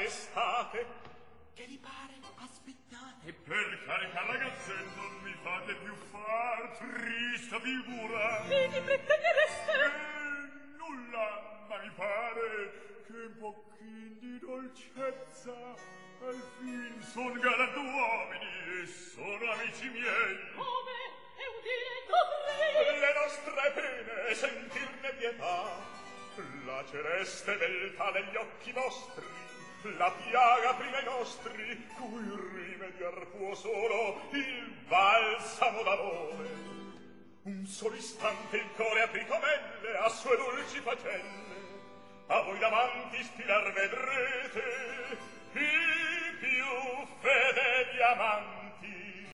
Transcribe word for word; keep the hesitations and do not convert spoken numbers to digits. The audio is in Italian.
estate. Che vi pare? Aspettate. Per carità, ragazzetto, non mi fate più far trista figura. Che ti pretendereste? Eh, nulla, ma mi pare che un pocchin di dolcezza al fin son galantuomini e sono amici miei. Come è utile dovrei le nostre pene sentirne pietà, la celeste beltà degli occhi vostri, la piaga prima i nostri, cui rimediar può solo il balsamo d'amore. Un solo istante il core aprì comelle a sue dolci facelle, a voi davanti stilar vedrete i più fedeli amanti